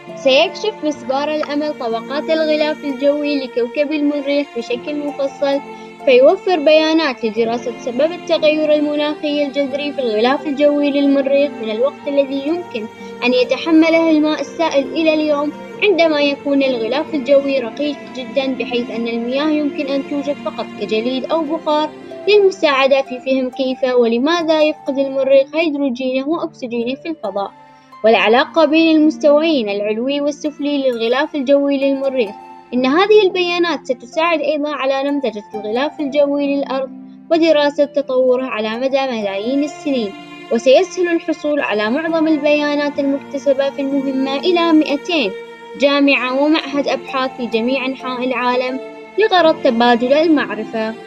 سيكشف مسبار الأمل طبقات الغلاف الجوي لكوكب المريخ بشكل مفصل، فيوفر بيانات لدراسة سبب التغير المناخي الجذري في الغلاف الجوي للمريخ من الوقت الذي يمكن أن يتحمله الماء السائل إلى اليوم، عندما يكون الغلاف الجوي رقيق جدا بحيث أن المياه يمكن أن توجد فقط كجليد أو بخار، للمساعدة في فهم كيف ولماذا يفقد المريخ هيدروجينه وأكسجينه في الفضاء، والعلاقة بين المستويين العلوي والسفلي للغلاف الجوي للمريخ. إن هذه البيانات ستساعد أيضًا على نمذجة الغلاف الجوي للأرض ودراسة تطوره على مدى ملايين السنين، وسيسهل الحصول على معظم البيانات المكتسبة في المهمة إلى 200 جامعة ومعهد أبحاث في جميع أنحاء العالم لغرض تبادل المعرفة.